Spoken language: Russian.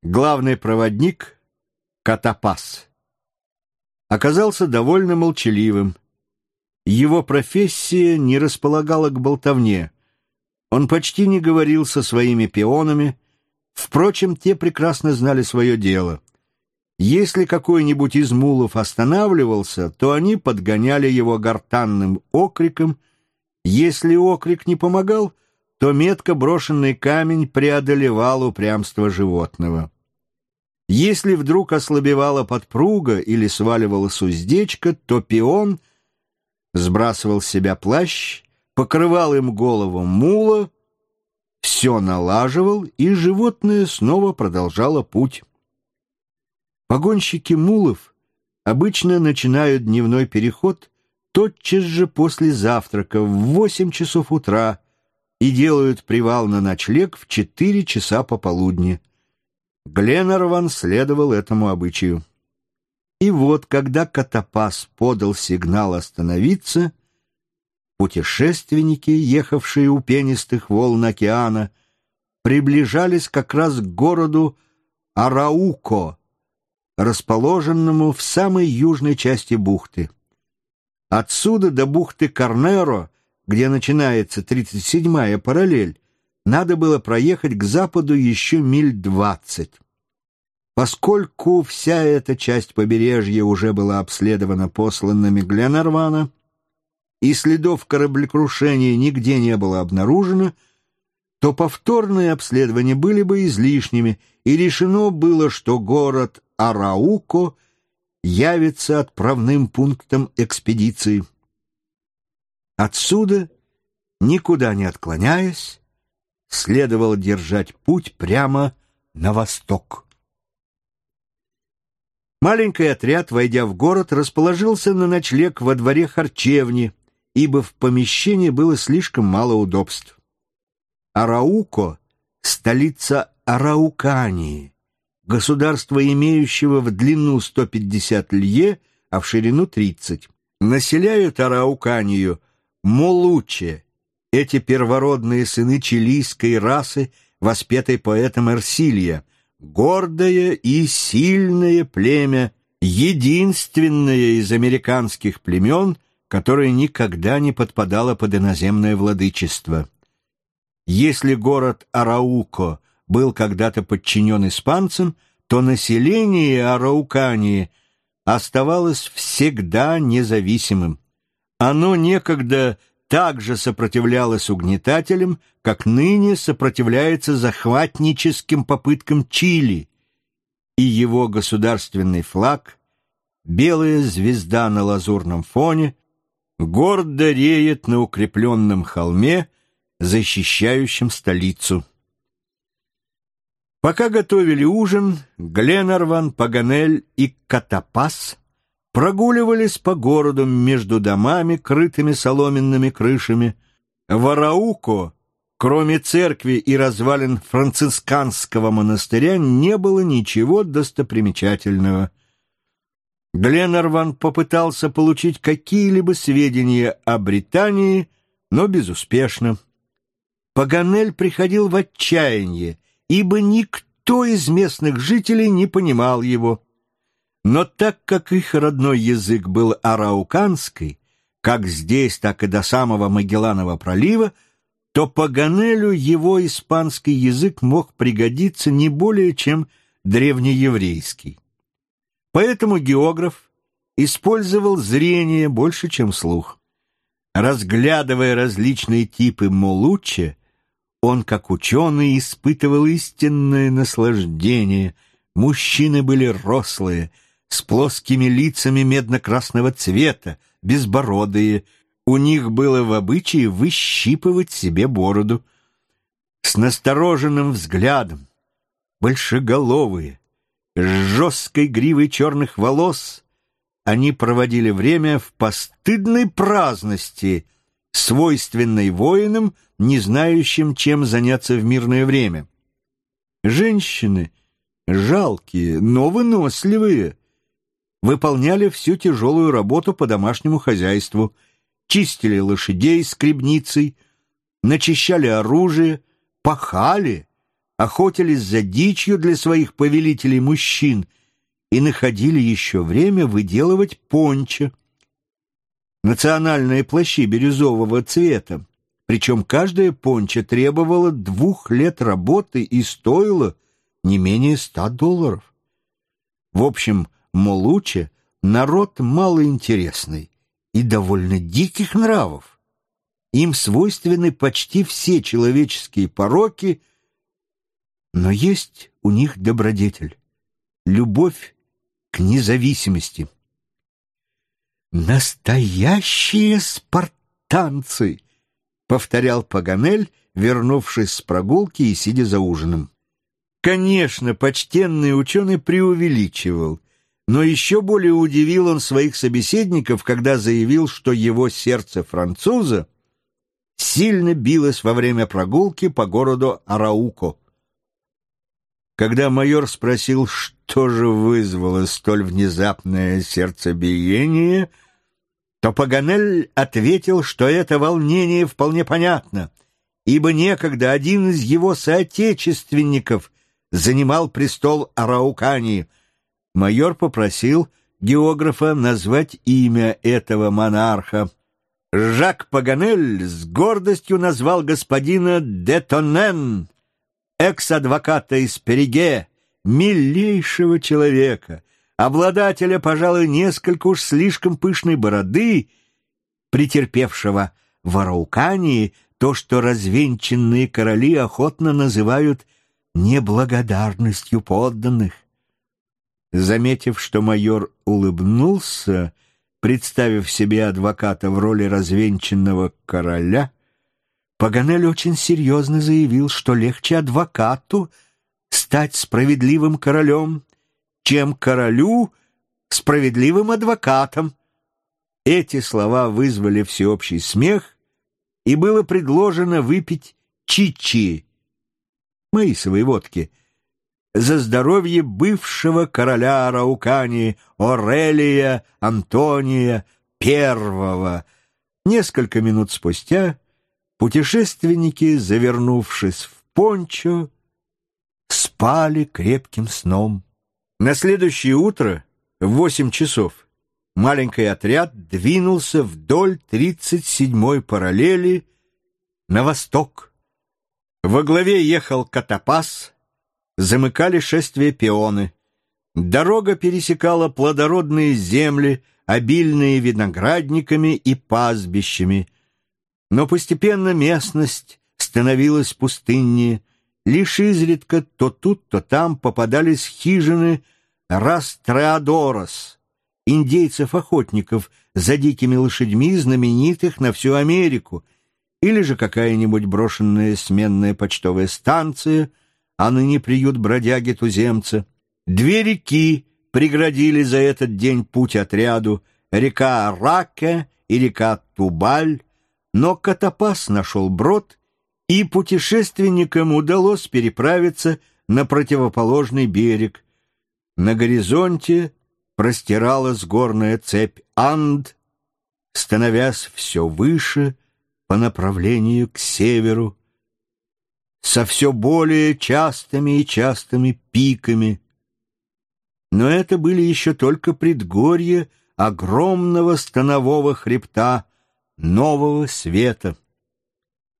Главный проводник, Катапас, оказался довольно молчаливым. Его профессия не располагала к болтовне. Он почти не говорил со своими пионами, впрочем, те прекрасно знали свое дело. Если какой-нибудь из мулов останавливался, то они подгоняли его гортанным окриком. Если окрик не помогал, то метко брошенный камень преодолевал упрямство животного. Если вдруг ослабевала подпруга или сваливалась уздечка, то пион сбрасывал с себя плащ, покрывал им голову мула, все налаживал, и животное снова продолжало путь. Погонщики мулов обычно начинают дневной переход тотчас же после завтрака в 8 часов утра и делают привал на ночлег в 4 часа пополудни. Гленарван следовал этому обычаю. И вот, когда Катапас подал сигнал остановиться, путешественники, ехавшие у пенистых волн океана, приближались как раз к городу Арауко, расположенному в самой южной части бухты. Отсюда до бухты Карнеро, где начинается 37-я параллель, надо было проехать к западу еще миль 20. Поскольку вся эта часть побережья уже была обследована посланными Гленарвана, и следов кораблекрушения нигде не было обнаружено, то повторные обследования были бы излишними, и решено было, что город Арауко явится отправным пунктом экспедиции. Отсюда, никуда не отклоняясь, следовало держать путь прямо на восток. Маленький отряд, войдя в город, расположился на ночлег во дворе харчевни, ибо в помещении было слишком мало удобств. Арауко — столица Араукании, государства, имеющего в длину 150 лье, а в ширину 30. Населяют Арауканию молуче, эти первородные сыны чилийской расы, воспетой поэтом Эрсилия, гордое и сильное племя, единственное из американских племен, которое никогда не подпадало под иноземное владычество. Если город Арауко был когда-то подчинен испанцам, то население Араукании оставалось всегда независимым. Оно некогда так же сопротивлялось угнетателям, как ныне сопротивляется захватническим попыткам Чили, и его государственный флаг, белая звезда на лазурном фоне, гордо реет на укрепленном холме, защищающем столицу. Пока готовили ужин, Гленарван, Паганель и Катапас прогуливались по городу между домами, крытыми соломенными крышами. В Арауко, кроме церкви и развалин францисканского монастыря, не было ничего достопримечательного. Гленарван попытался получить какие-либо сведения о Британии, но безуспешно. Паганель приходил в отчаяние, ибо никто из местных жителей не понимал его. Но так как их родной язык был арауканский, как здесь, так и до самого Магелланова пролива, то Паганелю его испанский язык мог пригодиться не более, чем древнееврейский. Поэтому географ использовал зрение больше, чем слух. Разглядывая различные типы молучче, он, как ученый, испытывал истинное наслаждение. Мужчины были рослые, с плоскими лицами медно-красного цвета, безбородые. У них было в обычае выщипывать себе бороду. С настороженным взглядом, большеголовые, с жесткой гривой черных волос, они проводили время в постыдной праздности, свойственной воинам, не знающим, чем заняться в мирное время. Женщины, жалкие, но выносливые, выполняли всю тяжелую работу по домашнему хозяйству, чистили лошадей скребницей, начищали оружие, пахали, охотились за дичью для своих повелителей-мужчин и находили еще время выделывать пончо, национальные плащи бирюзового цвета, причем каждая пончо требовала 2 лет работы и стоила не менее $100. В общем, молуче народ малоинтересный и довольно диких нравов. Им свойственны почти все человеческие пороки, но есть у них добродетель — любовь к независимости. «Настоящие спартанцы!» — повторял Паганель, вернувшись с прогулки и сидя за ужином. Конечно, почтенный ученый преувеличивал, но еще более удивил он своих собеседников, когда заявил, что его сердце француза сильно билось во время прогулки по городу Арауко. Когда майор спросил, что же вызвало столь внезапное сердцебиение, то Паганель ответил, что это волнение вполне понятно, ибо некогда один из его соотечественников занимал престол Араукании. Майор попросил географа назвать имя этого монарха. Жак Паганель с гордостью назвал господина де Тоннен, экс-адвоката из Периге, милейшего человека, обладателя, пожалуй, несколько уж слишком пышной бороды, претерпевшего в Араукании то, что развенчанные короли охотно называют неблагодарностью подданных. Заметив, что майор улыбнулся, представив себе адвоката в роли развенчанного короля, Паганель очень серьезно заявил, что легче адвокату стать справедливым королем, чем королю справедливым адвокатом. Эти слова вызвали всеобщий смех, и было предложено выпить чичи, маисовой водки, за здоровье бывшего короля Араукании Орелия Антония I. Несколько минут спустя путешественники, завернувшись в пончо, спали крепким сном. На следующее утро в 8 часов маленький отряд двинулся вдоль 37-й параллели на восток. Во главе ехал Катапас, замыкали шествие пионы. Дорога пересекала плодородные земли, обильные виноградниками и пастбищами. Но постепенно местность становилась пустыннее. Лишь изредка то тут, то там попадались хижины растреадорос, индейцев-охотников за дикими лошадьми, знаменитых на всю Америку, или же какая-нибудь брошенная сменная почтовая станция, а ныне приют бродяги-туземца. 2 реки преградили за этот день путь отряду — река Раке и река Тубаль, но Катапас нашел брод, и путешественникам удалось переправиться на противоположный берег. На горизонте простиралась горная цепь Анд, становясь все выше по направлению к северу, со все более частыми и частыми пиками. Но это были еще только предгорья огромного станового хребта Нового Света.